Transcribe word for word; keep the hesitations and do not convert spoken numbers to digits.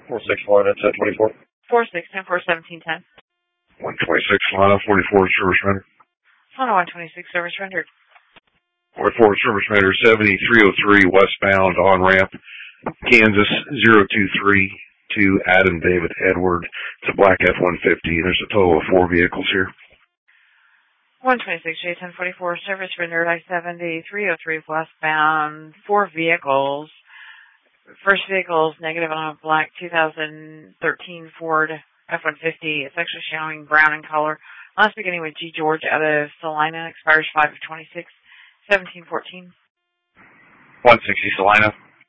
four six one, that's at twenty-four. four six, ten four, seventeen ten. one twenty-six, Solana, forty-four, service rendered. Solana one twenty-six, service rendered. forty-four, service rendered, seventy-three oh three, westbound, on-ramp, Kansas, zero two three two, Adam David Edward. It's a black F one fifty. There's a total of four vehicles here. one twenty-six, J ten forty-four, service rendered, I seventy, three oh three, westbound, four vehicles. First vehicle is negative on a black two thousand thirteen Ford F one fifty. It's actually showing brown in color. Last beginning with G. George out of Salina, expires five of twenty-six, seventeen fourteen. one sixty Salina.